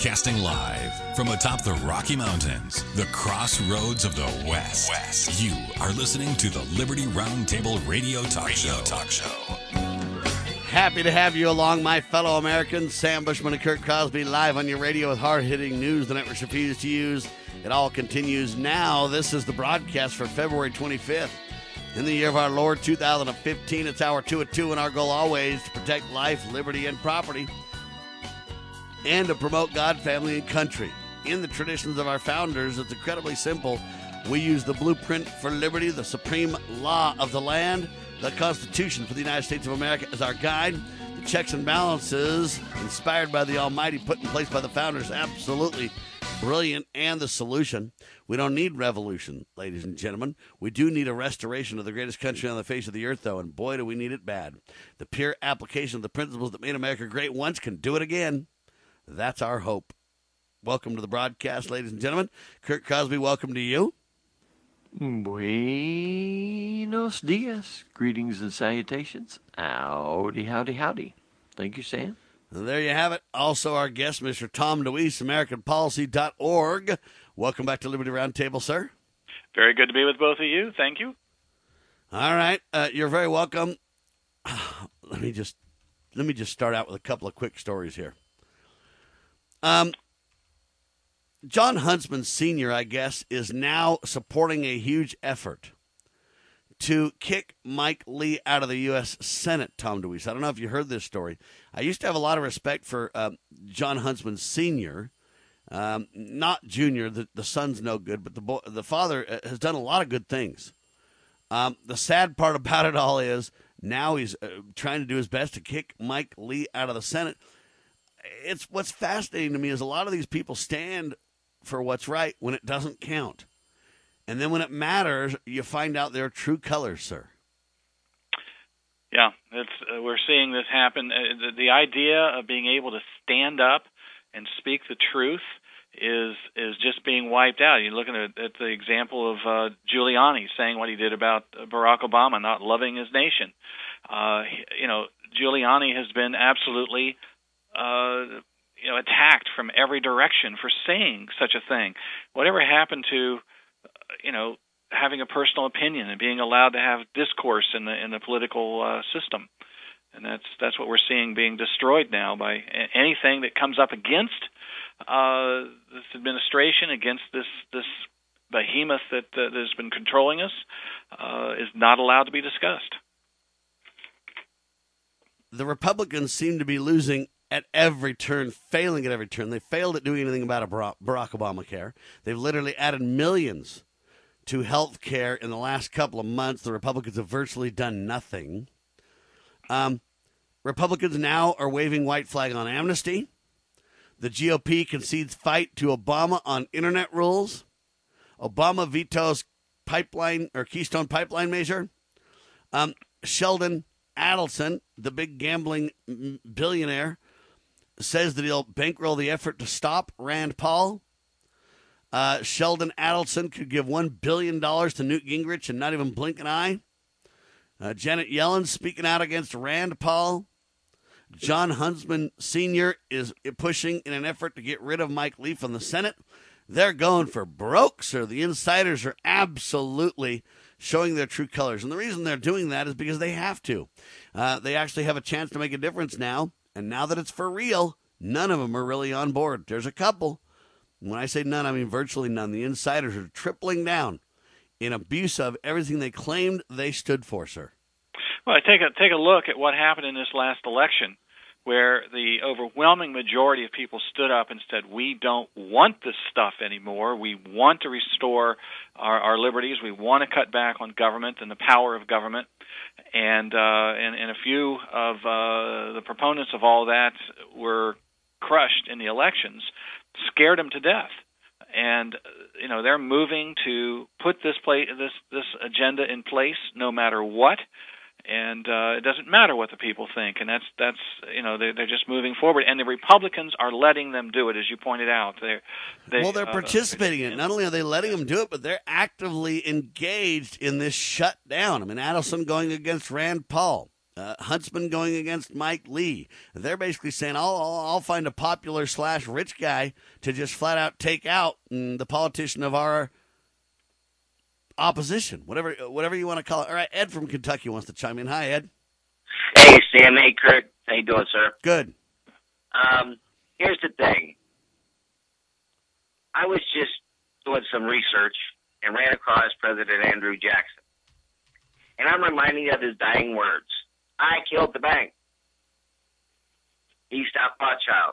Broadcasting live from atop the Rocky Mountains, the crossroads of the West. You are listening to the Liberty Roundtable Radio Talk Show. Happy to have you along, my fellow Americans. Sam Bushman and Kurt Crosby live on your radio with hard-hitting news the networks refuse to use. It all continues now. This is the broadcast for February 25th. In the year of our Lord, 2015, it's hour 2 at 2, and our goal always to protect life, liberty, and property, and to promote God, family, and country. In the traditions of our founders, it's incredibly simple. We use the blueprint for liberty, the supreme law of the land, the Constitution for the United States of America as our guide. The checks and balances inspired by the Almighty, put in place by the founders, absolutely brilliant, and the solution. We don't need revolution, ladies and gentlemen. We do need a restoration of the greatest country on the face of the earth, though, and boy, do we need it bad. The pure application of the principles that made America great once can do it again. That's our hope. Welcome to the broadcast, ladies and gentlemen. Kurt Crosby, welcome to you. Buenos dias. Greetings and salutations. Howdy, howdy, howdy. Thank you, Sam. And there you have it. Also our guest, Mr. Tom DeWeese, AmericanPolicy.org. Welcome back to Liberty Roundtable, sir. Very good to be with both of you. Thank you. All right. You're very welcome. Let me just start out with a couple of quick stories here. John Huntsman Sr., I guess, is now supporting a huge effort to kick Mike Lee out of the U.S. Senate, Tom DeWeese. I don't know if you heard this story. I used to have a lot of respect for John Huntsman Sr., not Jr., the son's no good, but the father has done a lot of good things. The sad part about it all is now he's trying to do his best to kick Mike Lee out of the Senate. It's what's fascinating to me is a lot of these people stand for what's right when it doesn't count. And then when it matters, you find out their true colors, sir. Yeah, we're seeing this happen. The idea of being able to stand up and speak the truth is just being wiped out. You're looking at the example of Giuliani saying what he did about Barack Obama not loving his nation. Giuliani has been absolutely attacked from every direction for saying such a thing. Whatever happened to, having a personal opinion and being allowed to have discourse in the political system? And that's what we're seeing being destroyed now by anything that comes up against this administration, against this behemoth that has been controlling us, is not allowed to be discussed. The Republicans seem to be losing at every turn, failing at every turn. They failed at doing anything about Barack Obamacare. They've literally added millions to health care in the last couple of months. The Republicans have virtually done nothing. Republicans now are waving white flag on amnesty. The GOP concedes fight to Obama on internet rules. Obama vetoes Keystone Pipeline measure. Sheldon Adelson, the big gambling billionaire, says that he'll bankroll the effort to stop Rand Paul. Sheldon Adelson could give $1 billion to Newt Gingrich and not even blink an eye. Janet Yellen speaking out against Rand Paul. John Huntsman Sr. is pushing in an effort to get rid of Mike Lee from the Senate. They're going for broke, sir. The insiders are absolutely showing their true colors. And the reason they're doing that is because they have to. They actually have a chance to make a difference now. And now that it's for real, none of them are really on board. There's a couple. When I say none, I mean virtually none. The insiders are tripling down in abuse of everything they claimed they stood for, sir. Well, take a look at what happened in this last election, where the overwhelming majority of people stood up and said, we don't want this stuff anymore. We want to restore our liberties. We want to cut back on government and the power of government. And a few of the proponents of all that were crushed in the elections, scared them to death. And they're moving to put this agenda in place no matter what. And it doesn't matter what the people think, and that's they're just moving forward. And the Republicans are letting them do it, as you pointed out. They're participating in it. Not only are they letting them do it, but they're actively engaged in this shutdown. I mean, Adelson going against Rand Paul. Huntsman going against Mike Lee. They're basically saying, I'll find a popular / rich guy to just flat out take out the politician of our opposition, whatever you want to call it. All right, Ed from Kentucky wants to chime in. Hi, Ed. Hey, Sam. Hey, Kurt. How you doing, sir? Good. Here's the thing. I was just doing some research and ran across President Andrew Jackson. And I'm reminding of his dying words. I killed the bank. He stopped Rothschilds.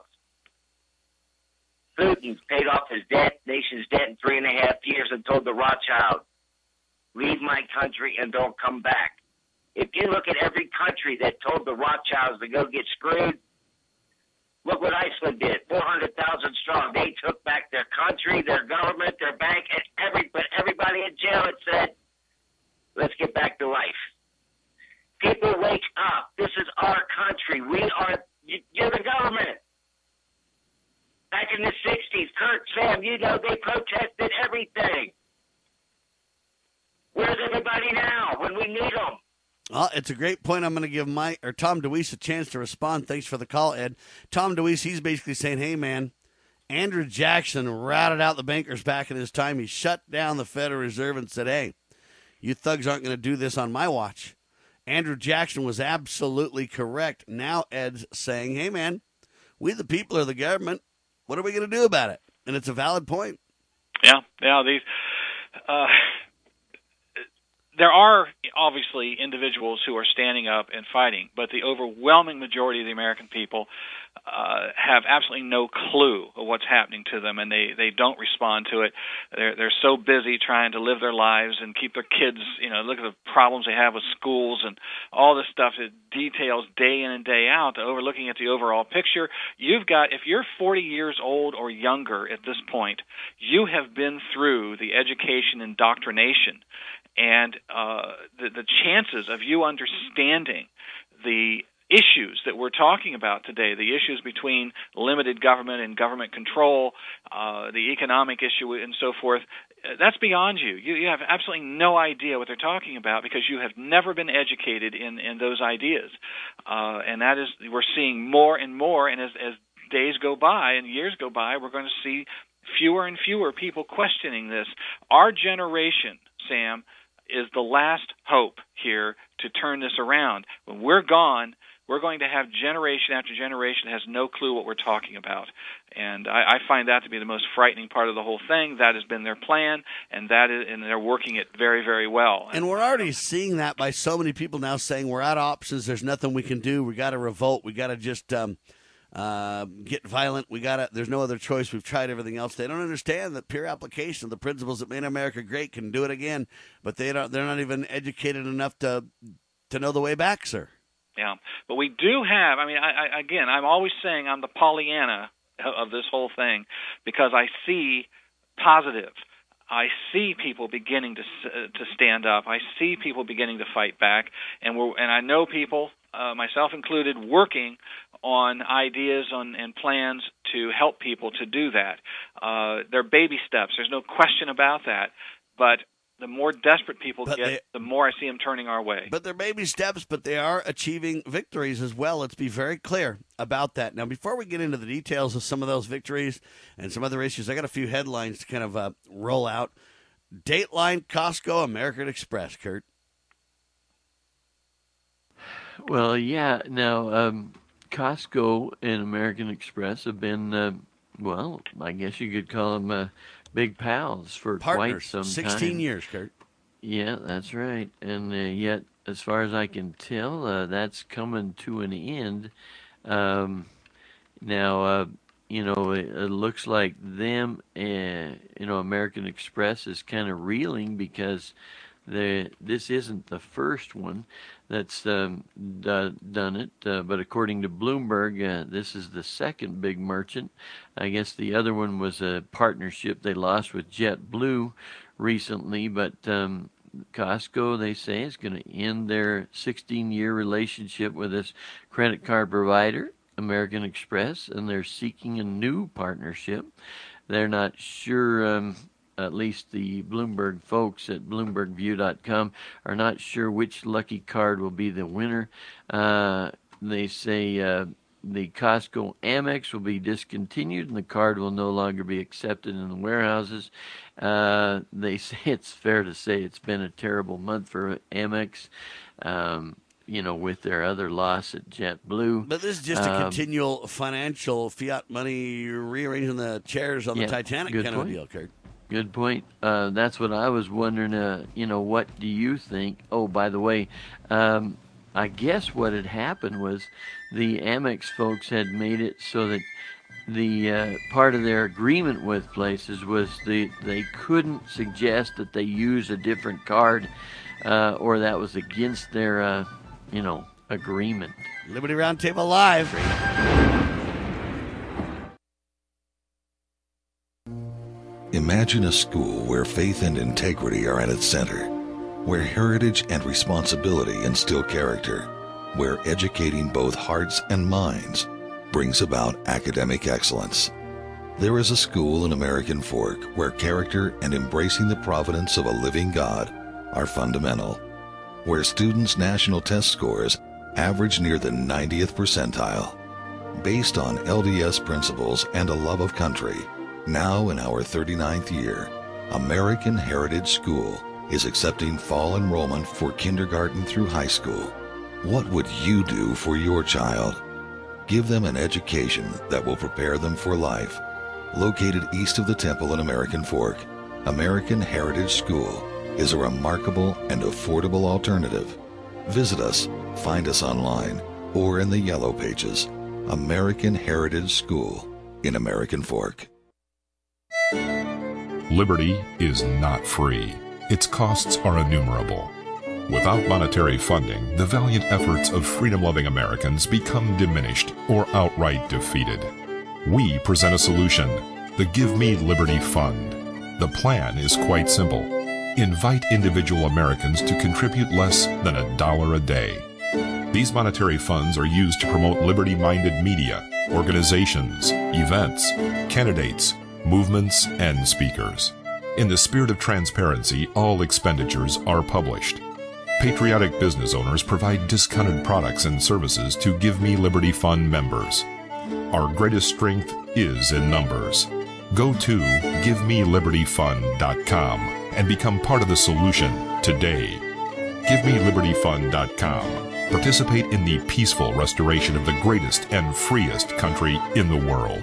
Putin paid off his nation's debt in 3.5 years and told the Rothschilds, leave my country and don't come back. If you look at every country that told the Rothschilds to go get screwed, look what Iceland did, 400,000 strong. They took back their country, their government, their bank, and everybody in jail and said, let's get back to life. People wake up. This is our country. You're the government. Back in the 60s, Kurt, Sam, they protested everything. Where's everybody now when we need them? Well, it's a great point. I'm going to give Tom DeWeese a chance to respond. Thanks for the call, Ed. Tom DeWeese, he's basically saying, hey, man, Andrew Jackson routed out the bankers back in his time. He shut down the Federal Reserve and said, hey, you thugs aren't going to do this on my watch. Andrew Jackson was absolutely correct. Now Ed's saying, hey, man, we the people are the government. What are we going to do about it? And it's a valid point. Yeah. These there are obviously individuals who are standing up and fighting, but the overwhelming majority of the American people have absolutely no clue of what's happening to them, and they don't respond to it. They're so busy trying to live their lives and keep their kids, look at the problems they have with schools and all this stuff that details day in and day out, overlooking at the overall picture. If you're 40 years old or younger at this point, you have been through the education indoctrination, and the chances of you understanding the issues that we're talking about today, the issues between limited government and government control, the economic issue and so forth, that's beyond you. You have absolutely no idea what they're talking about because you have never been educated in those ideas. And that is, we're seeing more and more, and as days go by and years go by, we're going to see fewer and fewer people questioning this. Our generation, Sam, is the last hope here to turn this around. When we're gone, we're going to have generation after generation that has no clue what we're talking about. And I find that to be the most frightening part of the whole thing. That has been their plan, and they're working it very, very well. And we're already seeing that by so many people now saying we're out of options. There's nothing we can do. We got to revolt. We got to just get violent. There's no other choice. We've tried everything else. They don't understand that pure application of the principles that made America great can do it again, but they're not even educated enough to know the way back, sir. Yeah, but we do have, I'm always saying I'm the Pollyanna of this whole thing because I see positive. I see people beginning to stand up. I see people beginning to fight back, and I know people, myself included, working on ideas and plans to help people to do that. They're baby steps. There's no question about that, but the more desperate people get, the more I see them turning our way. But they're baby steps, but they are achieving victories as well. Let's be very clear about that. Now, before we get into the details of some of those victories and some other issues, I got a few headlines to kind of roll out. Dateline, Costco, American Express, Kurt. Well, yeah. Now, Costco and American Express have been, I guess you could call them big pals for Partners, quite some 16 time. years, Kurt. Yeah, that's right. And yet, as far as I can tell, that's coming to an end. Now, it looks like them, American Express is kind of reeling because this isn't the first one that's done it, but according to Bloomberg, this is the second big merchant. I guess the other one was a partnership they lost with JetBlue recently, but Costco, they say, is going to end their 16-year relationship with this credit card provider, American Express, and they're seeking a new partnership. They're not sure at least the Bloomberg folks at BloombergView.com are not sure which lucky card will be the winner. They say the Costco Amex will be discontinued and the card will no longer be accepted in the warehouses. They say it's fair to say it's been a terrible month for Amex, with their other loss at JetBlue. But this is just a continual financial fiat money rearranging the chairs on the Titanic kind of deal, Kurt. Good point. That's what I was wondering. What do you think? Oh, by the way, I guess what had happened was the Amex folks had made it so that the part of their agreement with places was they couldn't suggest that they use a different card, or that was against their agreement. Liberty Roundtable Live. Imagine a school where faith and integrity are at its center, where heritage and responsibility instill character, where educating both hearts and minds brings about academic excellence. There is a school in American Fork where character and embracing the providence of a living God are fundamental, where students' national test scores average near the 90th percentile. Based on LDS principles and a love of country, now in our 39th year, American Heritage School is accepting fall enrollment for kindergarten through high school. What would you do for your child? Give them an education that will prepare them for life. Located east of the temple in American Fork, American Heritage School is a remarkable and affordable alternative. Visit us, find us online, or in the Yellow Pages. American Heritage School in American Fork. Liberty is not free. Its costs are innumerable. Without monetary funding, the valiant efforts of freedom-loving Americans become diminished or outright defeated. We present a solution, the Give Me Liberty Fund. The plan is quite simple. Invite individual Americans to contribute less than $1 a day. These monetary funds are used to promote liberty-minded media, organizations, events, candidates, movements, and speakers. In the spirit of transparency, all expenditures are published. Patriotic business owners provide discounted products and services to Give Me Liberty Fund members. Our greatest strength is in numbers. Go to GiveMeLibertyFund.com and become part of the solution today. GiveMeLibertyFund.com. Participate in the peaceful restoration of the greatest and freest country in the world.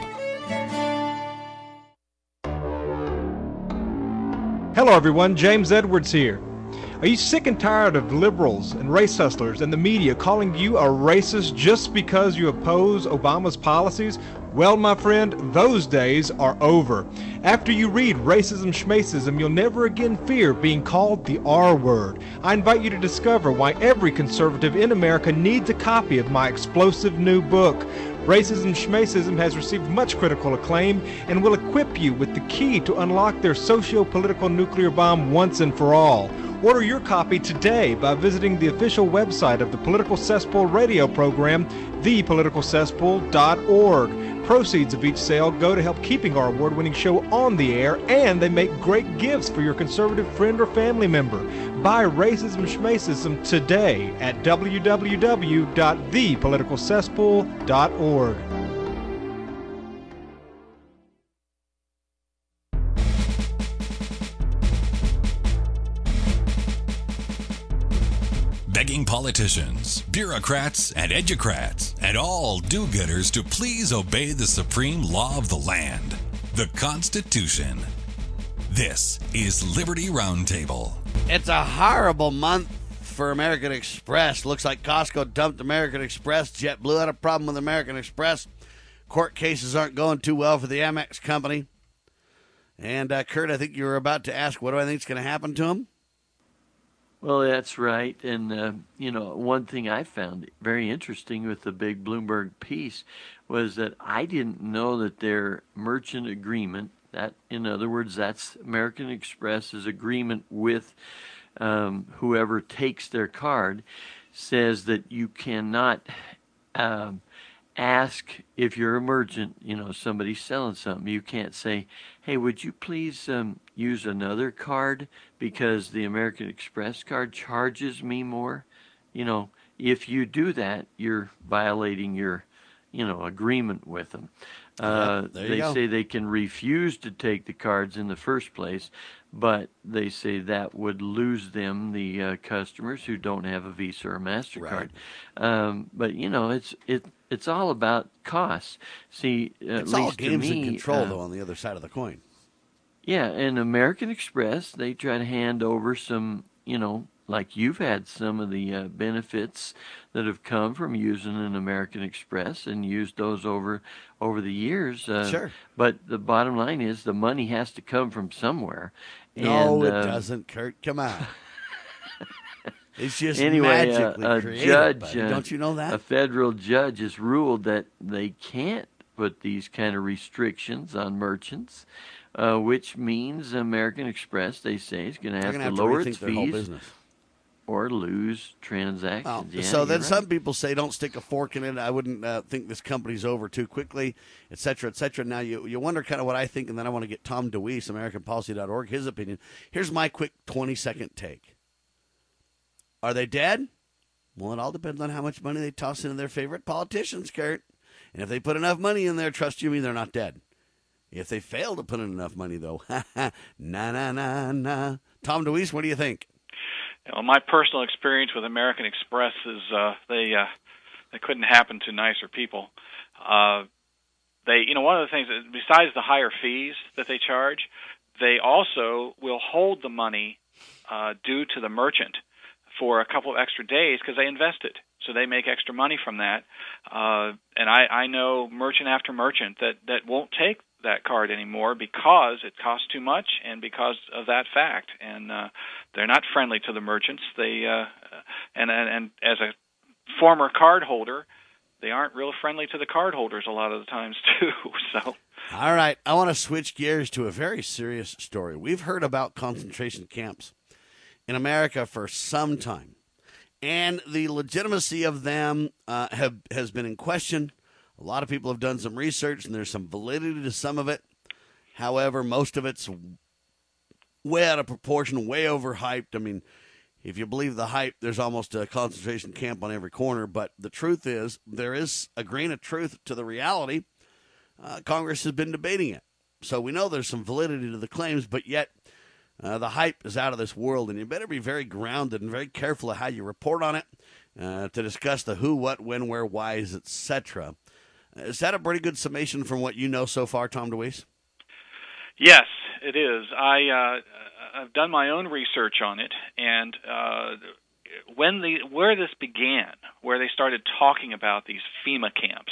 Hello everyone, James Edwards here. Are you sick and tired of liberals and race hustlers and the media calling you a racist just because you oppose Obama's policies? Well, my friend, those days are over. After you read Racism Schmacism, you'll never again fear being called the R word. I invite you to discover why every conservative in America needs a copy of my explosive new book. Racism Schmacism has received much critical acclaim and will equip you with the key to unlock their socio-political nuclear bomb once and for all. Order your copy today by visiting the official website of the Political Cesspool radio program, thepoliticalcesspool.org. Proceeds of each sale go to help keeping our award-winning show on the air, and they make great gifts for your conservative friend or family member. Buy Racism Schmacism today at www.thepoliticalcesspool.org. Begging politicians, bureaucrats, and educrats, and all do-gooders to please obey the supreme law of the land, the Constitution. This is Liberty Roundtable. It's a horrible month for American Express. Looks like Costco dumped American Express. JetBlue had a problem with American Express. Court cases aren't going too well for the Amex company. And, Kurt, I think you were about to ask, what do I think is going to happen to them? Well, that's right. And, one thing I found very interesting with the big Bloomberg piece was that I didn't know that their merchant agreement, that, in other words, that's American Express's agreement with whoever takes their card, says that you cannot ask if you're a merchant, somebody's selling something. You can't say, hey, would you please use another card because the American Express card charges me more? If you do that, you're violating your, agreement with them. They say they can refuse to take the cards in the first place, but they say that would lose them the customers who don't have a Visa or MasterCard. Right. But it's all about costs. See, it's at all least games to me, and control, though, on the other side of the coin. Yeah, and American Express, they try to hand over some, like you've had some of the benefits that have come from using an American Express and used those over the years. Sure. But the bottom line is the money has to come from somewhere. No, it doesn't, Kurt. Come on. It's just anyway, magically a created, judge, buddy. Don't you know that? A federal judge has ruled that they can't put these kind of restrictions on merchants, which means American Express, they say, is going to have to lower its fees or lose transactions. Oh, yeah, so then right. some people say don't stick a fork in it. I wouldn't think this company's over too quickly, et cetera, et cetera. Now, you wonder kind of what I think, and then I want to get Tom DeWeese, AmericanPolicy.org, his opinion. Here's my quick 20-second take. Are they dead? Well, it all depends on how much money they toss into their favorite politicians, Kurt. And if they put enough money in there, trust you me, they're not dead. If they fail to put in enough money, though, na. Tom DeWeese, what do you think? Well, my personal experience with American Express is they couldn't happen to nicer people. One of the things, besides the higher fees that they charge, they also will hold the money due to the merchant for a couple of extra days because they invest it. So they make extra money from that. And I know merchant after merchant that won't take that card anymore because it costs too much and because of that fact. And they're not friendly to the merchants. They and as a former card holder, they aren't real friendly to the card holders a lot of the times too. So. All right, I want to switch gears to a very serious story. We've heard about concentration camps in America for some time, and the legitimacy of them has been in question. A lot of people have done some research, and there's some validity to some of it. However, most of it's way out of proportion, way overhyped. I mean, if you believe the hype, there's almost a concentration camp on every corner. But the truth is, there is a grain of truth to the reality. Congress has been debating it. So we know there's some validity to the claims, but yet the hype is out of this world, and you better be very grounded and very careful of how you report on it to discuss the who, what, when, where, whys, etc. Is that a pretty good summation from what you know so far, Tom DeWeese? Yes, it is. I've done my own research on it, and where this began, where they started talking about these FEMA camps,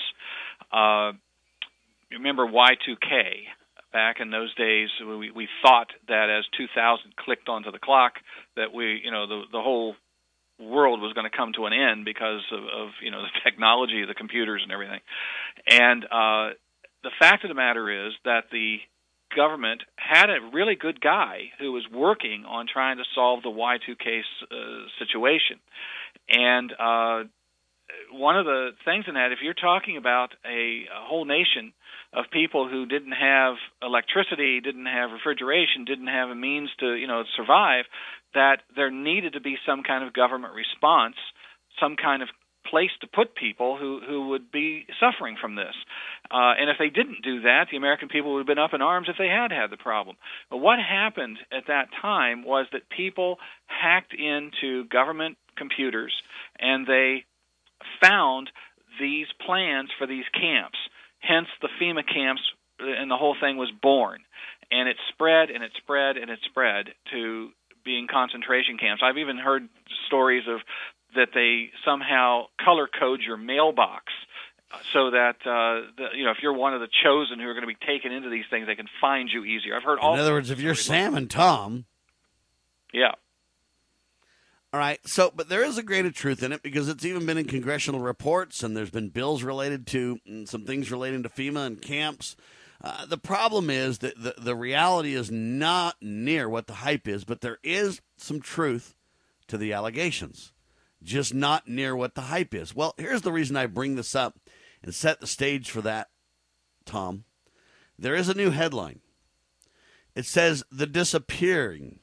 remember Y2K? Back in those days, we thought that as 2000 clicked onto the clock, that the whole world was going to come to an end because of the technology, the computers, and everything. And the fact of the matter is that the government had a really good guy who was working on trying to solve the Y2K situation. And one of the things in that, if you're talking about a whole nation of people who didn't have electricity, didn't have refrigeration, didn't have a means to survive, that there needed to be some kind of government response, some kind of place to put people who would be suffering from this. And if they didn't do that, the American people would have been up in arms if they had the problem. But what happened at that time was that people hacked into government computers and they found these plans for these camps. Hence the FEMA camps, and the whole thing was born. And it spread and it spread and it spread to being concentration camps. I've even heard stories of that they somehow color code your mailbox so that if you're one of the chosen who are going to be taken into these things, they can find you easier. I've heard all. In other words, if you're Sam and Tom. Yeah. All right, but there is a grain of truth in it because it's even been in congressional reports, and there's been bills related to some things relating to FEMA and camps. The problem is that the reality is not near what the hype is, but there is some truth to the allegations, just not near what the hype is. Well, here's the reason I bring this up, and set the stage for that, Tom, there is a new headline. It says the disappearing,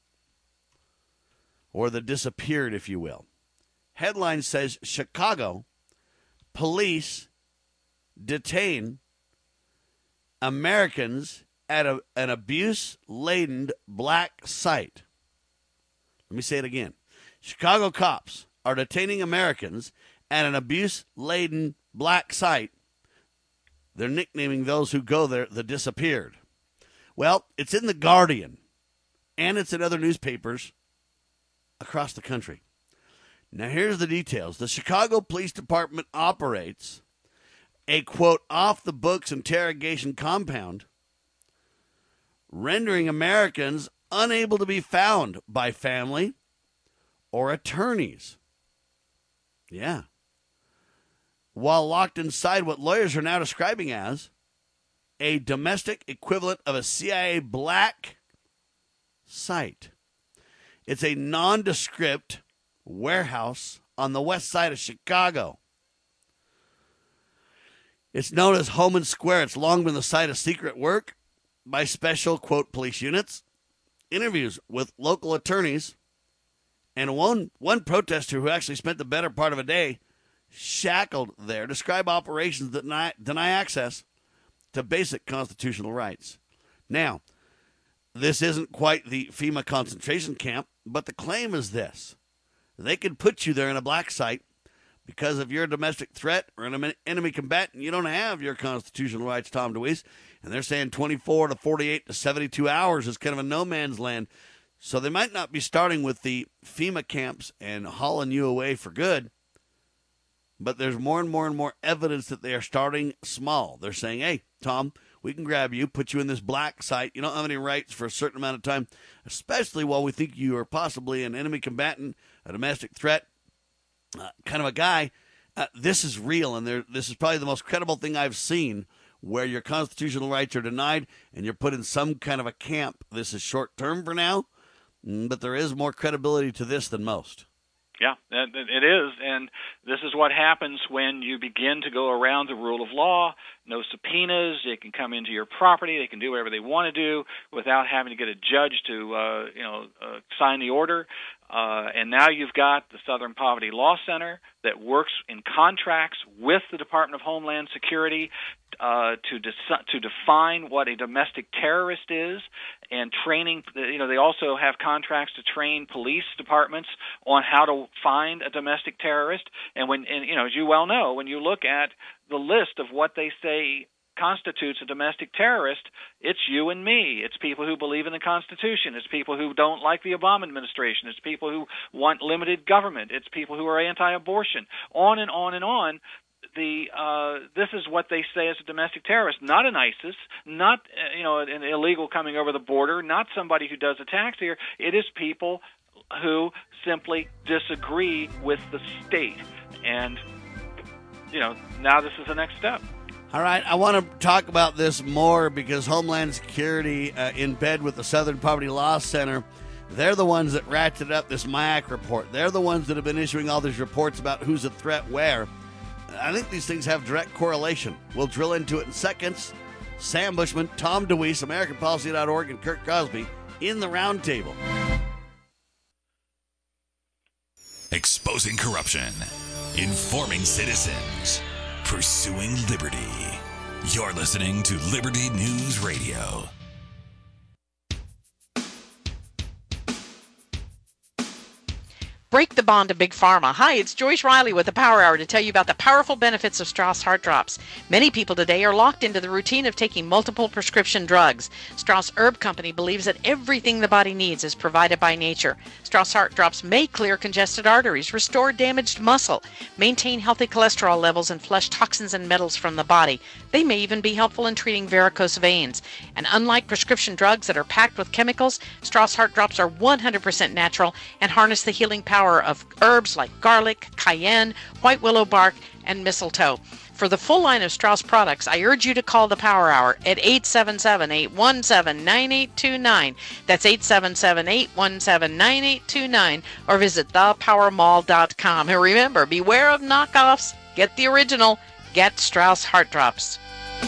or the disappeared, if you will. Headline says Chicago police detain Americans at an abuse-laden black site. Let me say it again. Chicago cops are detaining Americans at an abuse-laden black site. They're nicknaming those who go there the disappeared. Well, it's in The Guardian, and it's in other newspapers across the country. Now, here's the details. The Chicago Police Department operates a, quote, off-the-books interrogation compound, rendering Americans unable to be found by family or attorneys. Yeah. While locked inside what lawyers are now describing as a domestic equivalent of a CIA black site. It's a nondescript warehouse on the west side of Chicago. It's known as Homan Square. It's long been the site of secret work by special, quote, police units, interviews with local attorneys, and one protester who actually spent the better part of a day shackled there describe operations that deny access to basic constitutional rights. Now, this isn't quite the FEMA concentration camp, but the claim is this. They could put you there in a black site because if you're a domestic threat or an enemy combatant, you don't have your constitutional rights, Tom DeWeese. And they're saying 24 to 48 to 72 hours is kind of a no man's land. So they might not be starting with the FEMA camps and hauling you away for good. But there's more and more evidence that they are starting small. They're saying, hey, Tom, we can grab you, put you in this black site. You don't have any rights for a certain amount of time, especially while we think you are possibly an enemy combatant, a domestic threat, kind of a guy. This is real, and this is probably the most credible thing I've seen where your constitutional rights are denied and you're put in some kind of a camp. This is short term for now, but there is more credibility to this than most. Yeah, it is, and this is what happens when you begin to go around the rule of law. No subpoenas. They can come into your property. They can do whatever they want to do without having to get a judge to, sign the order. And now you've got the Southern Poverty Law Center that works in contracts with the Department of Homeland Security to define what a domestic terrorist is, and training. They also have contracts to train police departments on how to find a domestic terrorist. And as you well know, when you look at the list of what they say constitutes a domestic terrorist, it's you and me. It's people who believe in the Constitution. It's people who don't like the Obama administration. It's people who want limited government. It's people who are anti-abortion. On and on and on. This is what they say as a domestic terrorist, not an ISIS, not an illegal coming over the border, not somebody who does attacks here. It is people who simply disagree with the state, and now this is the next step. All right, I want to talk about this more because Homeland Security, in bed with the Southern Poverty Law Center, they're the ones that ratcheted up this MIAC report. They're the ones that have been issuing all these reports about who's a threat where. I think these things have direct correlation. We'll drill into it in seconds. Sam Bushman, Tom DeWeese, AmericanPolicy.org, and Kurt Cosby in the roundtable. Exposing corruption, informing citizens, pursuing liberty. You're listening to Liberty News Radio. Break the bond of Big Pharma. Hi, it's Joyce Riley with the Power Hour to tell you about the powerful benefits of Strauss Heart Drops. Many people today are locked into the routine of taking multiple prescription drugs. Strauss Herb Company believes that everything the body needs is provided by nature. Strauss Heart Drops may clear congested arteries, restore damaged muscle, maintain healthy cholesterol levels, and flush toxins and metals from the body. They may even be helpful in treating varicose veins. And unlike prescription drugs that are packed with chemicals, Strauss Heart Drops are 100% natural and harness the healing power of herbs like garlic, cayenne, white willow bark, and mistletoe. For the full line of Strauss products, I urge you to call the Power Hour at 877-817-9829. That's 877-817-9829, or visit thepowermall.com. And remember, beware of knockoffs. Get the original. Get Strauss Heart Drops.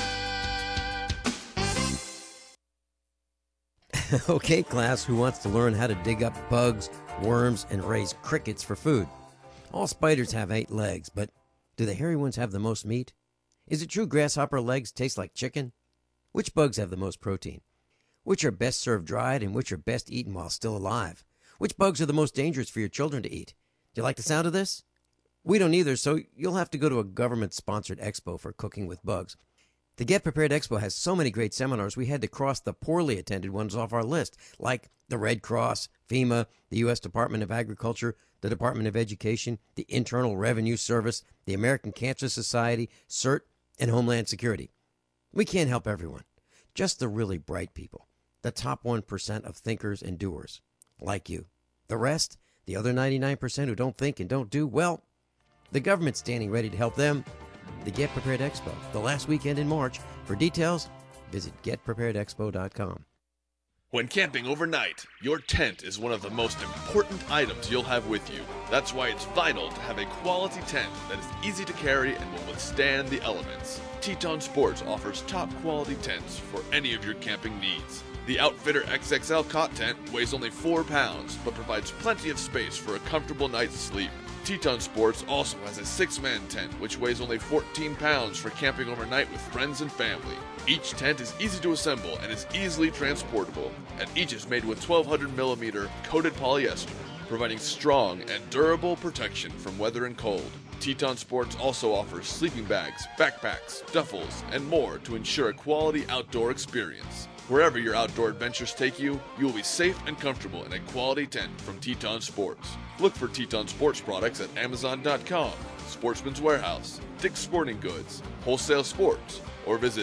Okay, class, who wants to learn how to dig up bugs, worms, and raise crickets for food? All spiders have 8 legs, but do the hairy ones have the most meat? Is it true grasshopper legs taste like chicken? Which bugs have the most protein? Which are best served dried and which are best eaten while still alive? Which bugs are the most dangerous for your children to eat? Do you like the sound of this? We don't either, so you'll have to go to a government-sponsored expo for cooking with bugs. The Get Prepared Expo has so many great seminars, we had to cross the poorly attended ones off our list, like the Red Cross, FEMA, the U.S. Department of Agriculture, the Department of Education, the Internal Revenue Service, the American Cancer Society, CERT, and Homeland Security. We can't help everyone, just the really bright people, the top 1% of thinkers and doers, like you. The rest, the other 99% who don't think and don't do, well, the government's standing ready to help them. The Get Prepared Expo, the last weekend in March. For details, visit getpreparedexpo.com. When camping overnight, your tent is one of the most important items you'll have with you. That's why it's vital to have a quality tent that is easy to carry and will withstand the elements. Teton Sports offers top quality tents for any of your camping needs. The Outfitter XXL cot tent weighs only 4 pounds, but provides plenty of space for a comfortable night's sleep. Teton Sports also has a 6-man tent, which weighs only 14 pounds for camping overnight with friends and family. Each tent is easy to assemble and is easily transportable, and each is made with 1200mm coated polyester, providing strong and durable protection from weather and cold. Teton Sports also offers sleeping bags, backpacks, duffels, and more to ensure a quality outdoor experience. Wherever your outdoor adventures take you, you will be safe and comfortable in a quality tent from Teton Sports. Look for Teton Sports products at Amazon.com, Sportsman's Warehouse, Dick's Sporting Goods, Wholesale Sports, or visit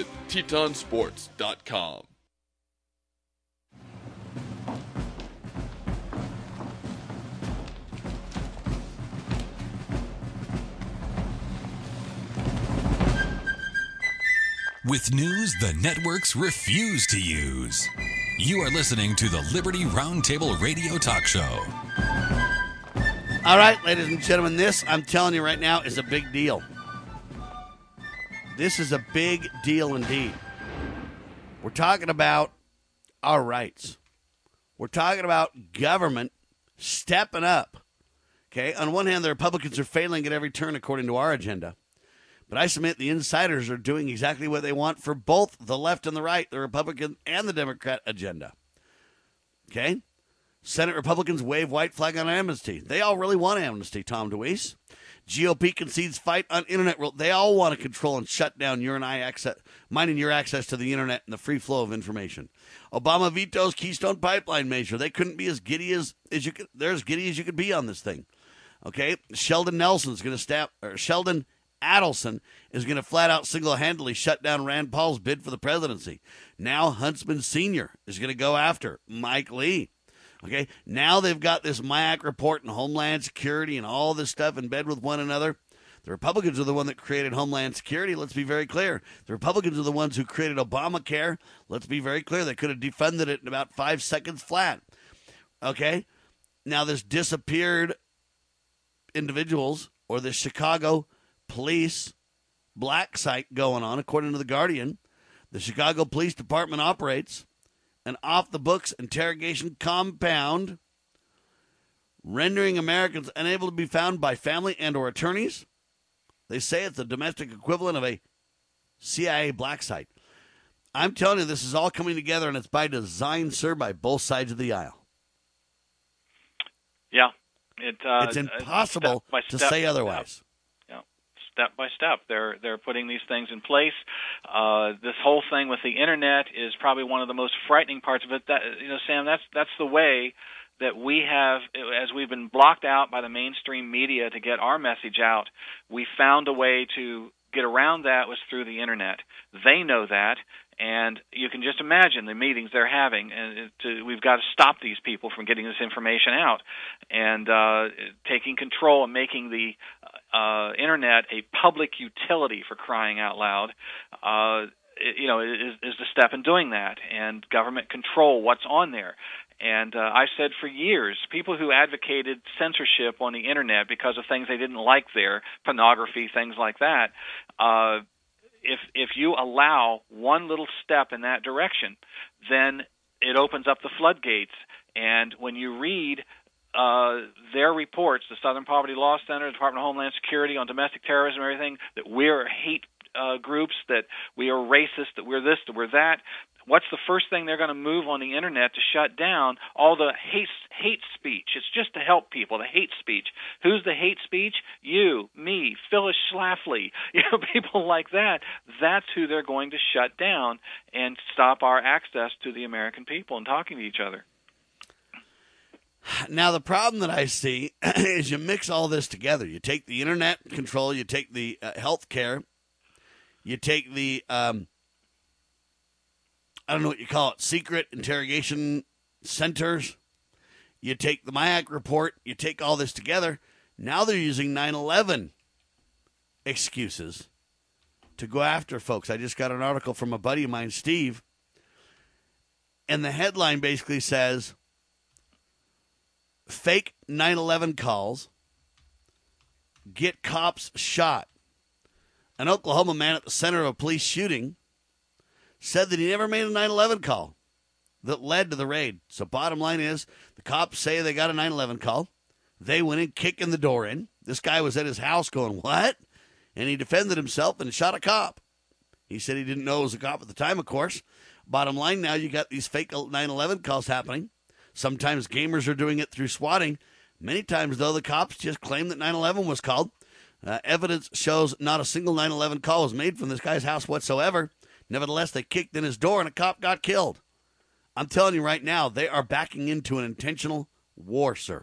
TetonSports.com. With news the networks refuse to use. You are listening to the Liberty Roundtable Radio Talk Show. All right, ladies and gentlemen, this, I'm telling you right now, is a big deal. This is a big deal indeed. We're talking about our rights. We're talking about government stepping up. Okay, on one hand, the Republicans are failing at every turn according to our agenda. But I submit the insiders are doing exactly what they want for both the left and the right, the Republican and the Democrat agenda. Okay? Senate Republicans wave white flag on amnesty. They all really want amnesty, Tom DeWeese. GOP concedes fight on internet rule. They all want to control and shut down your and I access, mine and your access to the internet and the free flow of information. Obama vetoes Keystone Pipeline measure. They couldn't be as giddy as you could. They're as giddy as you could be on this thing. Okay? Sheldon Adelson is going to flat out single-handedly shut down Rand Paul's bid for the presidency. Now Huntsman Sr. is going to go after Mike Lee. Okay, now they've got this MIAC report and Homeland Security and all this stuff in bed with one another. The Republicans are the one that created Homeland Security. Let's be very clear. The Republicans are the ones who created Obamacare. Let's be very clear. They could have defunded it in about 5 seconds flat. Okay, now this disappeared individuals or this Chicago police black site going on, according to The Guardian. The Chicago Police Department operates an off-the-books interrogation compound, rendering Americans unable to be found by family and or attorneys. They say it's the domestic equivalent of a CIA black site. I'm telling you, this is all coming together, and it's by design, sir, by both sides of the aisle. Yeah. It's impossible to say otherwise. Step by step, they're putting these things in place. This whole thing with the internet is probably one of the most frightening parts of it. That, Sam, that's the way that we have, as we've been blocked out by the mainstream media to get our message out. We found a way to get around that was through the internet. They know that. And you can just imagine the meetings they're having. And we've got to stop these people from getting this information out and taking control and making the internet a public utility, for crying out loud. Is the step in doing that, and government control what's on there. And I've said for years, people who advocated censorship on the Internet because of things they didn't like there, pornography, things like that, if you allow one little step in that direction, then it opens up the floodgates. And when you read their reports, the Southern Poverty Law Center, the Department of Homeland Security on domestic terrorism, everything, that we're hate groups, that we are racist, that we're this, that we're that, what's the first thing they're going to move on the Internet to shut down? All the hate speech. It's just to help people, the hate speech. Who's the hate speech? You, me, Phyllis Schlafly, people like that. That's who they're going to shut down and stop our access to the American people and talking to each other. Now, the problem that I see is you mix all this together. You take the Internet control, you take the health care, you take the, I don't know what you call it, secret interrogation centers. You take the MIAC report. You take all this together. Now they're using 9/11 excuses to go after folks. I just got an article from a buddy of mine, Steve, and the headline basically says, fake 9/11 calls get cops shot. An Oklahoma man at the center of a police shooting said that he never made a 9/11 call that led to the raid. So bottom line is, the cops say they got a 9/11 call. They went in, kicking the door in. This guy was at his house going, what? And he defended himself and shot a cop. He said he didn't know it was a cop at the time, of course. Bottom line, now you got these fake 9/11 calls happening. Sometimes gamers are doing it through swatting. Many times, though, the cops just claim that 9/11 was called. Evidence shows not a single 9/11 call was made from this guy's house whatsoever. Nevertheless, they kicked in his door and a cop got killed. I'm telling you right now, they are backing into an intentional war, sir.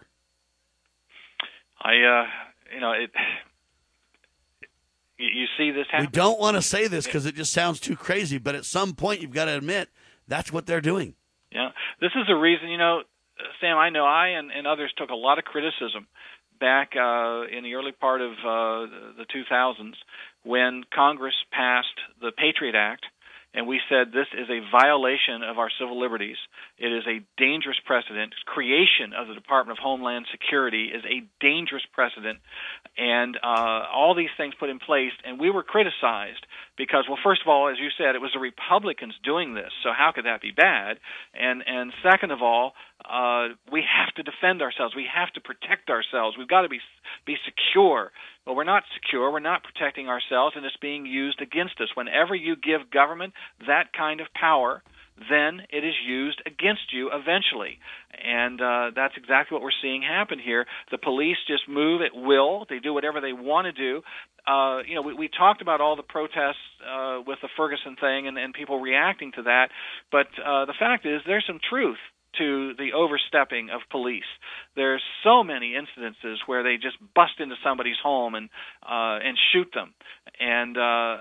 You see this happen. We don't want to say this because it just sounds too crazy, but at some point you've got to admit that's what they're doing. Yeah, this is the reason, Sam, I know I and others took a lot of criticism back in the early part of the 2000s when Congress passed the Patriot Act, and we said this is a violation of our civil liberties. It is a dangerous precedent. Creation of the Department of Homeland Security is a dangerous precedent, and all these things put in place, and we were criticized because, well, first of all, as you said, it was the Republicans doing this, so how could that be bad? And second of all, we have to defend ourselves. We have to protect ourselves. We've got to be secure. Well, we're not secure. We're not protecting ourselves, and it's being used against us. Whenever you give government that kind of power, then it is used against you eventually. And that's exactly what we're seeing happen here. The police just move at will. They do whatever they want to do. We talked about all the protests with the Ferguson thing and people reacting to that, but the fact is there's some truth to the overstepping of police. There's so many incidences where they just bust into somebody's home and shoot them, and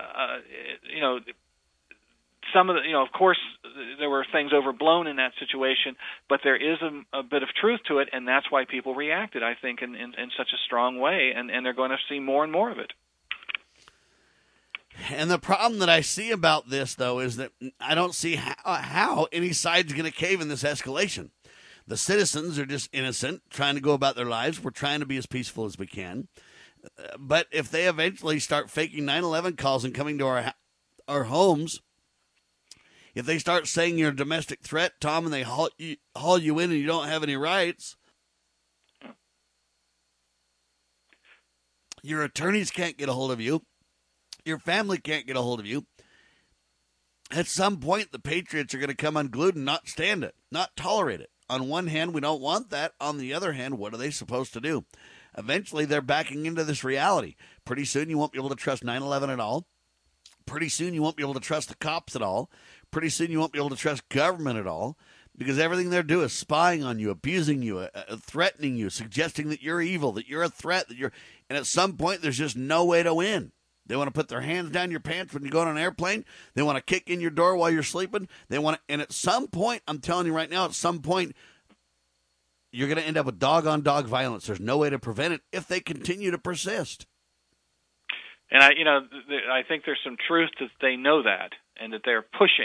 some of the, of course, there were things overblown in that situation, but there is a bit of truth to it, and that's why people reacted, I think, in such a strong way, and they're going to see more and more of it. And the problem that I see about this, though, is that I don't see how any side's going to cave in this escalation. The citizens are just innocent, trying to go about their lives. We're trying to be as peaceful as we can. But if they eventually start faking 9/11 calls and coming to our homes, if they start saying you're a domestic threat, Tom, and they haul you in and you don't have any rights, your attorneys can't get a hold of you. Your family can't get a hold of you. At some point, the patriots are going to come unglued and not stand it, not tolerate it. On one hand, we don't want that. On the other hand, what are they supposed to do? Eventually, they're backing into this reality. Pretty soon, you won't be able to trust 9/11 at all. Pretty soon, you won't be able to trust the cops at all. Pretty soon, you won't be able to trust government at all, because everything they're doing is spying on you, abusing you, threatening you, suggesting that you're evil, that you're a threat, and at some point, there's just no way to win. They want to put their hands down your pants when you go on an airplane. They want to kick in your door while you're sleeping. And at some point, I'm telling you right now, at some point, you're going to end up with dog-on-dog violence. There's no way to prevent it if they continue to persist. And I think there's some truth that they know that, and that they're pushing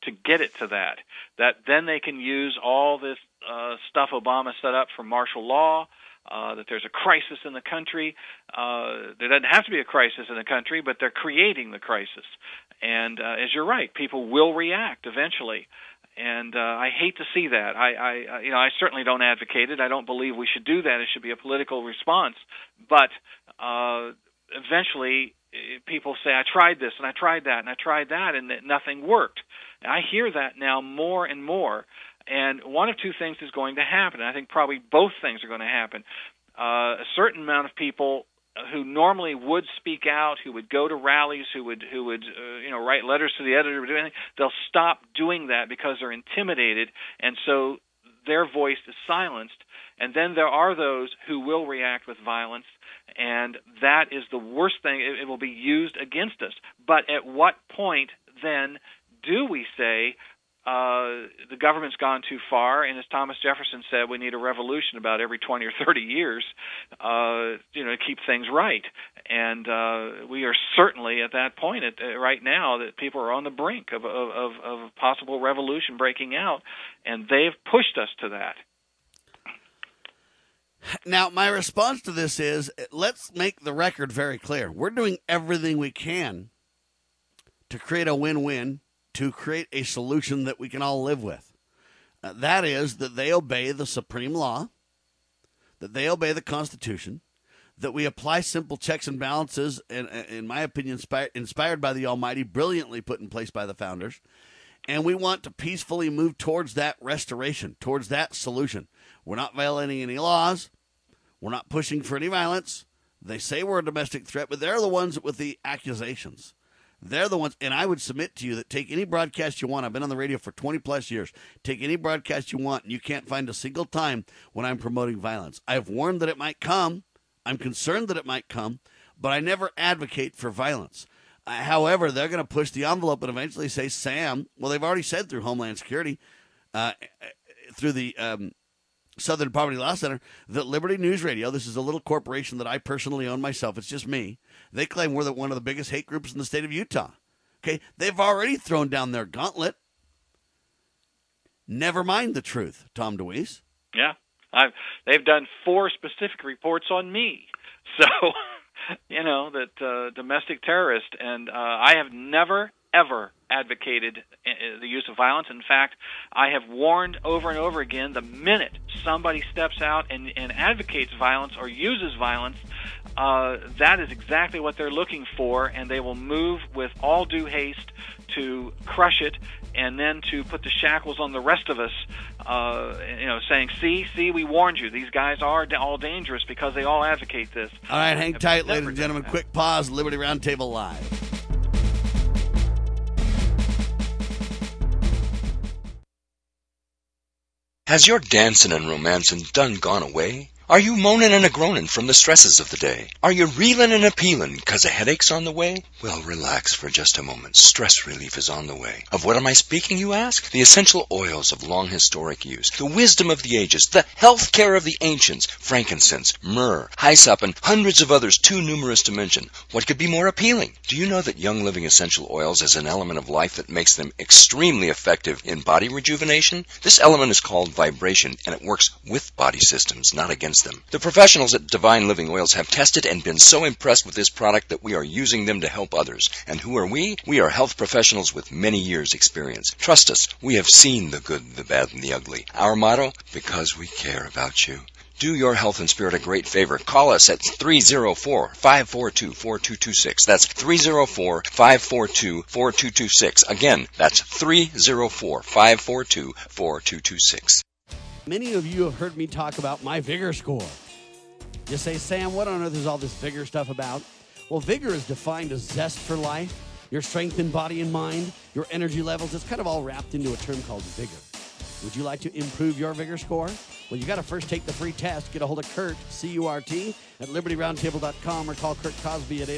to get it to that. That then they can use all this stuff Obama set up for martial law, that there's a crisis in the country. There doesn't have to be a crisis in the country, but they're creating the crisis. And as you're right, people will react eventually. And I hate to see that. I certainly don't advocate it. I don't believe we should do that. It should be a political response. But eventually, people say, I tried this, and I tried that, and I tried that, and nothing worked. And I hear that now more and more. And one of two things is going to happen. I think probably both things are going to happen. A certain amount of people who normally would speak out, who would go to rallies, who would write letters to the editor, do anything, they'll stop doing that because they're intimidated, and so their voice is silenced. And then there are those who will react with violence, and that is the worst thing. It will be used against us. But at what point then do we say the government's gone too far, and as Thomas Jefferson said, we need a revolution about every 20 or 30 years, to keep things right. And we are certainly at that point right now that people are on the brink of a possible revolution breaking out, and they've pushed us to that. Now, my response to this is, let's make the record very clear. We're doing everything we can to create a win-win, to create a solution that we can all live with. That is that they obey the supreme law, that they obey the Constitution, that we apply simple checks and balances, and in my opinion, inspired by the Almighty, brilliantly put in place by the founders, and we want to peacefully move towards that restoration, towards that solution. We're not violating any laws. We're not pushing for any violence. They say we're a domestic threat, but they're the ones with the accusations. They're the ones, and I would submit to you that take any broadcast you want. I've been on the radio for 20-plus years. Take any broadcast you want, and you can't find a single time when I'm promoting violence. I've warned that it might come. I'm concerned that it might come, but I never advocate for violence. However, they're going to push the envelope and eventually say, Sam, well, they've already said through Homeland Security, through the Southern Poverty Law Center, that Liberty News Radio, this is a little corporation that I personally own myself, it's just me, they claim we're one of the biggest hate groups in the state of Utah. Okay, they've already thrown down their gauntlet. Never mind the truth, Tom DeWeese. Yeah, they've done 4 specific reports on me. So, that domestic terrorist, and I have never, ever advocated the use of violence. In fact, I have warned over and over again, the minute somebody steps out and advocates violence or uses violence, that is exactly what they're looking for, and they will move with all due haste to crush it and then to put the shackles on the rest of us, saying, see, we warned you. These guys are all dangerous because they all advocate this. All right, hang tight, ladies and gentlemen. Quick pause. Liberty Roundtable Live. Has your dancing and romancing done gone away? Are you moaning and a-groaning from the stresses of the day? Are you reeling and appealing 'cause a headache's on the way? Well, relax for just a moment. Stress relief is on the way. Of what am I speaking, you ask? The essential oils of long historic use, the wisdom of the ages, the health care of the ancients, frankincense, myrrh, hyssop, and hundreds of others too numerous to mention. What could be more appealing? Do you know that Young Living essential oils is an element of life that makes them extremely effective in body rejuvenation? This element is called vibration, and it works with body systems, not against them. The professionals at Divine Living Oils have tested and been so impressed with this product that we are using them to help others. And who are we? We are health professionals with many years' experience. Trust us, we have seen the good, the bad, and the ugly. Our motto? Because we care about you. Do your health and spirit a great favor. Call us at 304-542-4226. That's 304-542-4226. Again, that's 304-542-4226. Many of you have heard me talk about my Vigor score. You say, Sam, what on earth is all this Vigor stuff about? Well, Vigor is defined as zest for life, your strength in body and mind, your energy levels. It's kind of all wrapped into a term called Vigor. Would you like to improve your Vigor score? Well, you got to first take the free test. Get a hold of Kurt, C-U-R-T, at LibertyRoundtable.com, or call Kurt Cosby at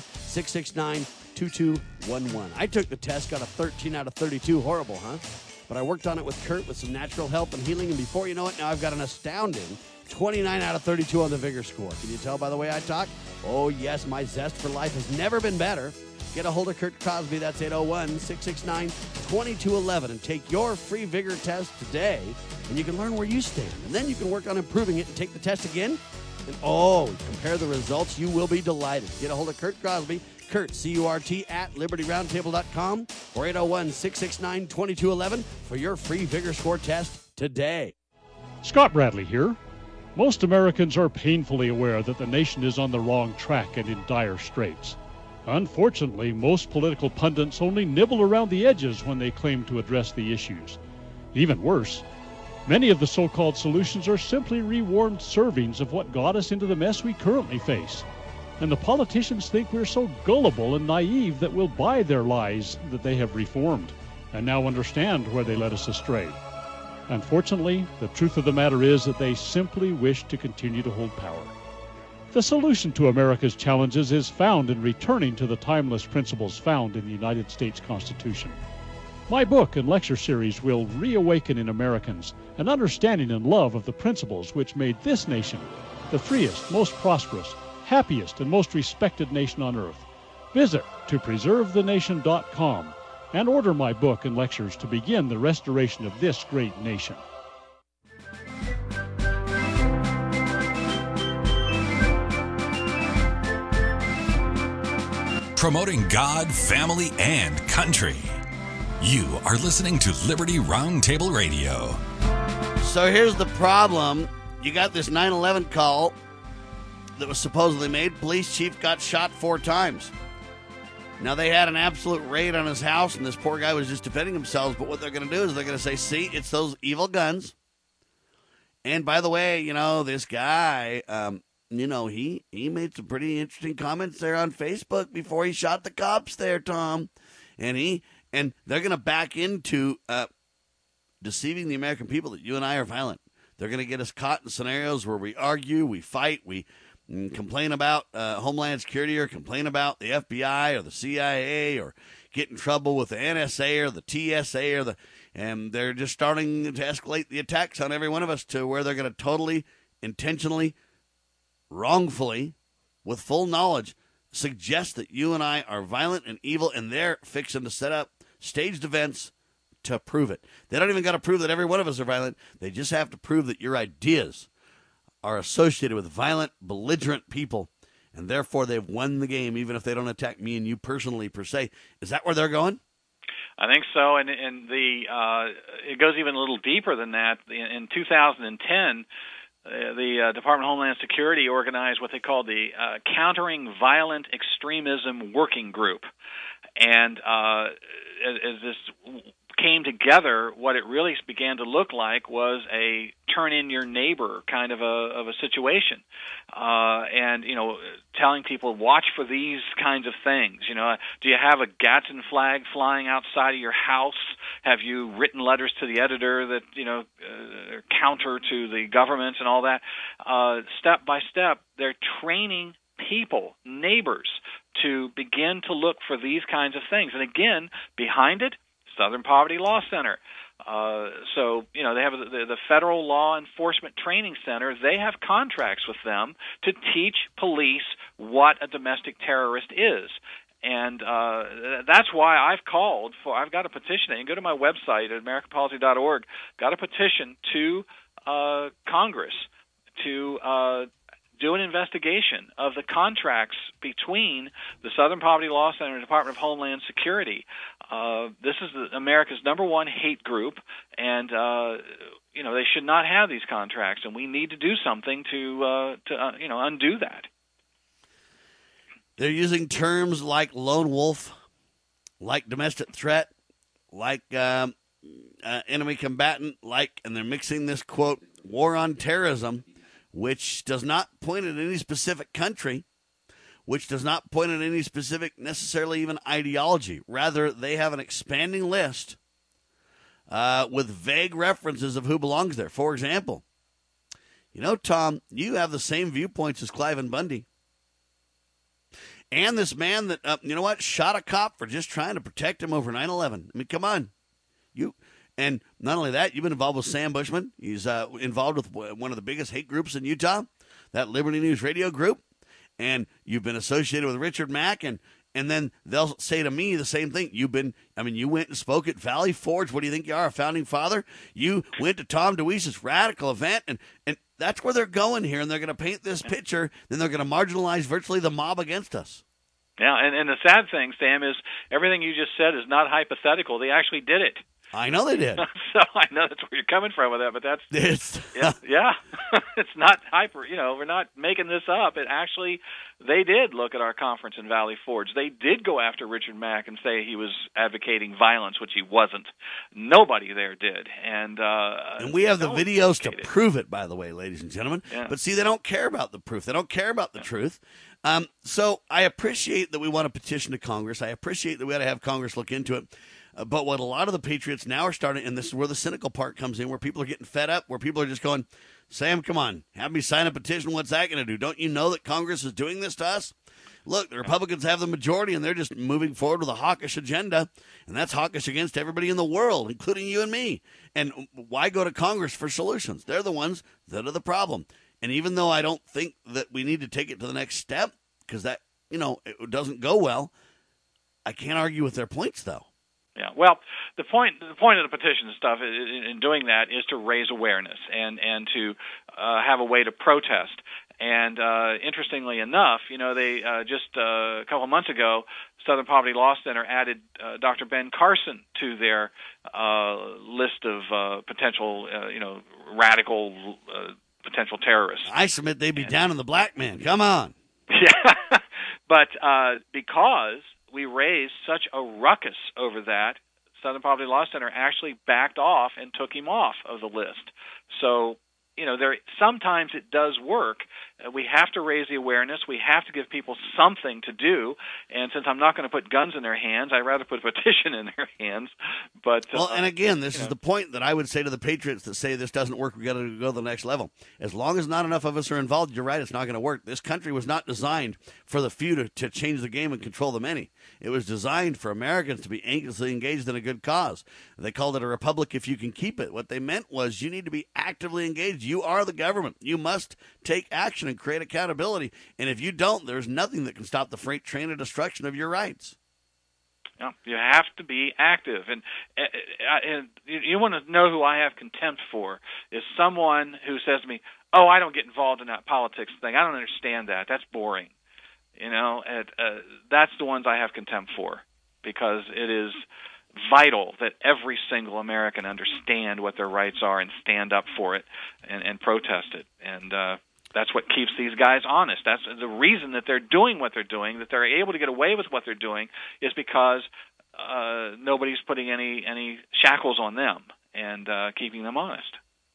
801-669-2211. I took the test, got a 13 out of 32. Horrible, huh? But I worked on it with Kurt with some natural help and healing, and before you know it, now I've got an astounding 29 out of 32 on the Vigor score. Can you tell by the way I talk? Oh, yes, my zest for life has never been better. Get a hold of Kurt Crosby. That's 801-669-2211. And take your free vigor test today, and you can learn where you stand. And then you can work on improving it and take the test again. And, compare the results. You will be delighted. Get a hold of Kurt Crosby. Kurt, C-U-R-T, at LibertyRoundtable.com or 801-669-2211 for your free vigor score test today. Scott Bradley here. Most Americans are painfully aware that the nation is on the wrong track and in dire straits. Unfortunately, most political pundits only nibble around the edges when they claim to address the issues. Even worse, many of the so-called solutions are simply rewarmed servings of what got us into the mess we currently face. And the politicians think we're so gullible and naive that we'll buy their lies that they have reformed and now understand where they led us astray. Unfortunately, the truth of the matter is that they simply wish to continue to hold power. The solution to America's challenges is found in returning to the timeless principles found in the United States Constitution. My book and lecture series will reawaken in Americans an understanding and love of the principles which made this nation the freest, most prosperous, happiest, and most respected nation on earth. Visit topreservethenation.com and order my book and lectures to begin the restoration of this great nation. Promoting God, family, and country. You are listening to Liberty Roundtable Radio. So here's the problem. You got this 9/11 call that was supposedly made. Police chief got shot 4 times. Now, they had an absolute raid on his house, and this poor guy was just defending himself. But what they're going to do is they're going to say, see, it's those evil guns. And by the way, this guy, he made some pretty interesting comments there on Facebook before he shot the cops there, Tom. And they're going to back into deceiving the American people that you and I are violent. They're going to get us caught in scenarios where we argue, we fight, we complain about Homeland Security or complain about the FBI or the CIA or get in trouble with the NSA or the TSA and they're just starting to escalate the attacks on every one of us to where they're going to totally, intentionally, wrongfully, with full knowledge, suggest that you and I are violent and evil, and they're fixing to set up staged events to prove it. They don't even got to prove that every one of us are violent. They just have to prove that your ideas are associated with violent, belligerent people, and therefore they've won the game, even if they don't attack me and you personally per se. Is that where they're going? I think so, and it goes even a little deeper than that. In 2010, the Department of Homeland Security organized what they called the Countering Violent Extremism Working Group, and as this came together, what it really began to look like was a turn in your neighbor kind of a situation, and telling people, watch for these kinds of things. Do you have a Gadsden flag flying outside of your house? Have you written letters to the editor that counter to the government and all that? Step by step, they're training people, neighbors, to begin to look for these kinds of things. And again, behind it, Southern Poverty Law Center. So they have the Federal Law Enforcement Training Center. They have contracts with them to teach police what a domestic terrorist is. And that's why I've got a petition. You can go to my website at AmericanPolicy.org, got a petition to Congress to do an investigation of the contracts between the Southern Poverty Law Center and the Department of Homeland Security. This is America's #1 hate group, and they should not have these contracts, and we need to do something to undo that. They're using terms like lone wolf, like domestic threat, like enemy combatant, and they're mixing this, quote, war on terrorism, which does not point at any specific country, which does not point at any specific, necessarily even ideology. Rather, they have an expanding list with vague references of who belongs there. For example, Tom, you have the same viewpoints as Cliven Bundy. And this man that, shot a cop for just trying to protect him over 9/11. I mean, come on. And not only that, you've been involved with Sam Bushman. He's involved with one of the biggest hate groups in Utah, that Liberty News radio group. And you've been associated with Richard Mack. And And then they'll say to me the same thing. You went and spoke at Valley Forge. What do you think you are, a founding father? You went to Tom DeWeese's radical event, and that's where they're going here, and they're going to paint this picture, then they're going to marginalize virtually the mob against us. Yeah, and the sad thing, Sam, is everything you just said is not hypothetical. They actually did it. I know they did. So I know that's where you're coming from with that, but that's yeah. It's not hyper. We're not making this up. It actually, they did look at our conference in Valley Forge. They did go after Richard Mack and say he was advocating violence, which he wasn't. Nobody there did, and we have the videos to prove it. By the way, ladies and gentlemen. Yeah. But see, they don't care about the proof. They don't care about the truth. So I appreciate that we want to petition to Congress. I appreciate that we got to have Congress look into it. But what a lot of the patriots now are starting, and this is where the cynical part comes in, where people are getting fed up, where people are just going, Sam, come on, have me sign a petition. What's that going to do? Don't you know that Congress is doing this to us? Look, the Republicans have the majority, and they're just moving forward with a hawkish agenda, and that's hawkish against everybody in the world, including you and me. And why go to Congress for solutions? They're the ones that are the problem. And even though I don't think that we need to take it to the next step, because that, it doesn't go well, I can't argue with their points, though. Yeah, well, the point of the petition and stuff in doing that is to raise awareness and to have a way to protest. And interestingly enough, they just a couple of months ago, Southern Poverty Law Center added Dr. Ben Carson to their list of potential, radical potential terrorists. I submit they'd be down on the black man. Come on. Yeah, but because we raised such a ruckus over that, Southern Poverty Law Center actually backed off and took him off of the list. So, sometimes it does work. We have to raise the awareness. We have to give people something to do. And since I'm not going to put guns in their hands, I'd rather put a petition in their hands. But and again, this is the point that I would say to the patriots that say this doesn't work. We got to go to the next level. As long as not enough of us are involved, you're right. It's not going to work. This country was not designed for the few to change the game and control the many. It was designed for Americans to be anxiously engaged in a good cause. They called it a republic if you can keep it. What they meant was you need to be actively engaged. You are the government. You must take action and create accountability. And if you don't, there's nothing that can stop the freight train of destruction of your rights. Yeah, you have to be active. And you want to know who I have contempt for is someone who says to me, oh, I don't get involved in that politics thing. I don't understand that. That's boring. That's the ones I have contempt for, because it is vital that every single American understand what their rights are and stand up for it and protest it. And that's what keeps these guys honest. That's the reason that they're doing what they're doing, that they're able to get away with what they're doing, is because nobody's putting any shackles on them and keeping them honest.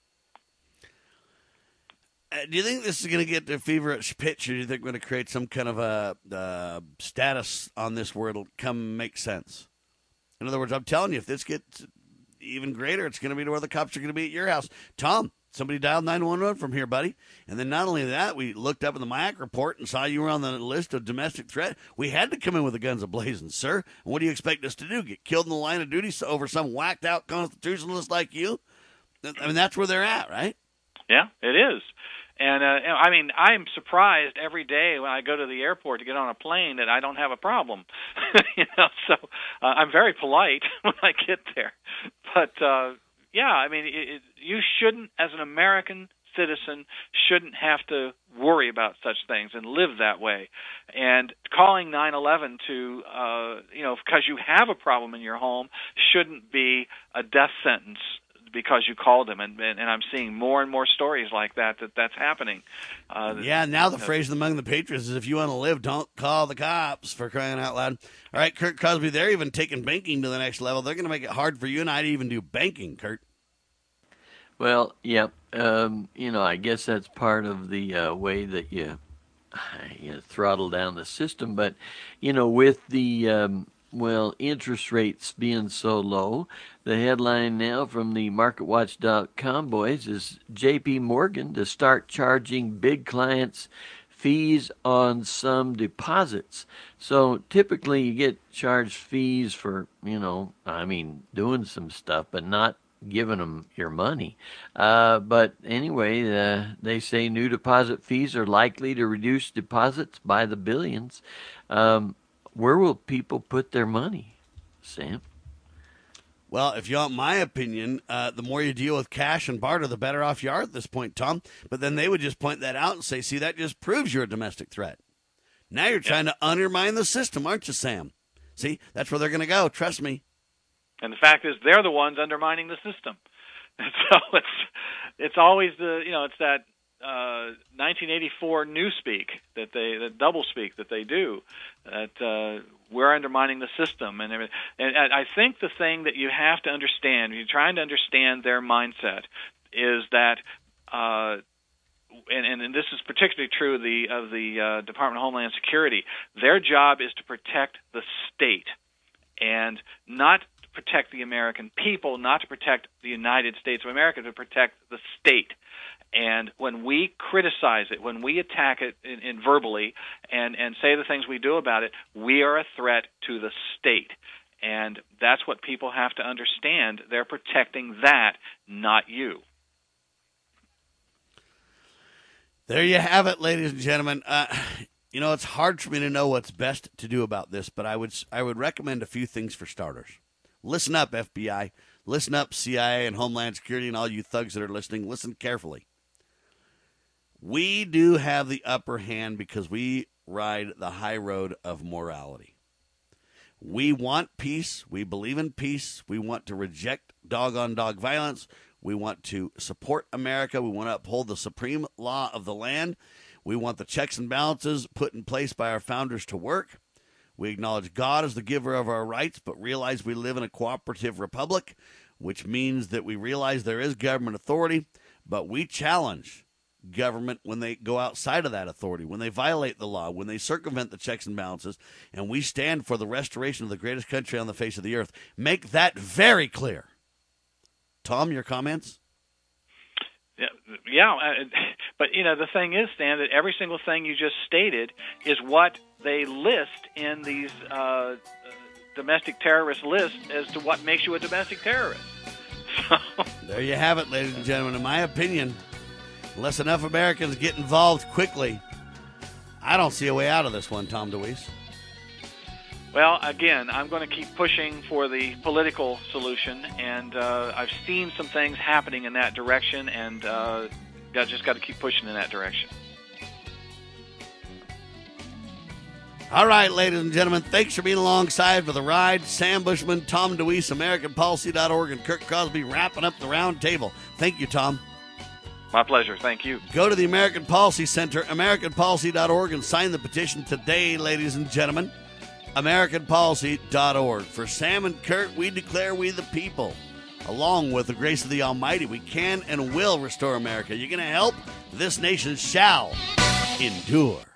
Do you think this is going to get to a feverish pitch, or do you think we're going to create some kind of a status on this where it'll come make sense? In other words, I'm telling you, if this gets even greater, it's going to be to where the cops are going to be at your house. Tom, somebody dialed 911 from here, buddy. And then not only that, we looked up in the MIAC report and saw you were on the list of domestic threat. We had to come in with the guns a-blazing, sir. And what do you expect us to do, get killed in the line of duty over some whacked-out constitutionalist like you? I mean, that's where they're at, right? Yeah, it is. And, I'm surprised every day when I go to the airport to get on a plane that I don't have a problem. So I'm very polite when I get there. But, you shouldn't, as an American citizen, shouldn't have to worry about such things and live that way. And calling 911 to, because you have a problem in your home shouldn't be a death sentence because you called him, and I'm seeing more and more stories like that's happening. Now the phrase among the patriots is, if you want to live, don't call the cops, for crying out loud. All right, Kurt Crosby, they're even taking banking to the next level. They're going to make it hard for you and I to even do banking, Kurt. Well, yeah, I guess that's part of the way that you throttle down the system. But, with the interest rates being so low, the headline now from the MarketWatch.com boys is J.P. Morgan to start charging big clients fees on some deposits. So typically you get charged fees for, doing some stuff, but not giving them your money. But anyway, they say new deposit fees are likely to reduce deposits by the billions. where will people put their money, Sam? Well, if you want my opinion, the more you deal with cash and barter, the better off you are at this point, Tom. But then they would just point that out and say, see, that just proves you're a domestic threat. Now you're trying to undermine the system, aren't you, Sam? See, that's where they're going to go. Trust me. And the fact is, they're the ones undermining the system. And so it's always it's that 1984 newspeak that doublespeak that they do, that we're undermining the system and everything. And I think the thing that you have to understand, if you're trying to understand their mindset, is that, and this is particularly true of the Department of Homeland Security, their job is to protect the state and not protect the American people, not to protect the United States of America, to protect the state. And when we criticize it, when we attack it in verbally and say the things we do about it, we are a threat to the state. And that's what people have to understand. They're protecting that, not you. There you have it, ladies and gentlemen. It's hard for me to know what's best to do about this, but I would recommend a few things for starters. Listen up, FBI. Listen up, CIA and Homeland Security, and all you thugs that are listening. Listen carefully. We do have the upper hand because we ride the high road of morality. We want peace. We believe in peace. We want to reject dog-on-dog violence. We want to support America. We want to uphold the supreme law of the land. We want the checks and balances put in place by our founders to work. We acknowledge God as the giver of our rights, but realize we live in a cooperative republic, which means that we realize there is government authority, but we challenge government when they go outside of that authority, when they violate the law, when they circumvent the checks and balances, and we stand for the restoration of the greatest country on the face of the earth. Make that very clear. Tom, your comments? Yeah, but the thing is, Stan, that every single thing you just stated is what they list in these domestic terrorist lists as to what makes you a domestic terrorist. So. There you have it, ladies and gentlemen. In my opinion, unless enough Americans get involved quickly, I don't see a way out of this one, Tom DeWeese. Well, again, I'm going to keep pushing for the political solution, and I've seen some things happening in that direction, and just got to keep pushing in that direction. All right, ladies and gentlemen, thanks for being alongside for the ride. Sam Bushman, Tom DeWeese, AmericanPolicy.org, and Kirk Crosby wrapping up the round table. Thank you, Tom. My pleasure. Thank you. Go to the American Policy Center, AmericanPolicy.org, and sign the petition today, ladies and gentlemen. AmericanPolicy.org. For Sam and Kurt, we declare we the people. Along with the grace of the Almighty, we can and will restore America. You're going to help? This nation shall endure.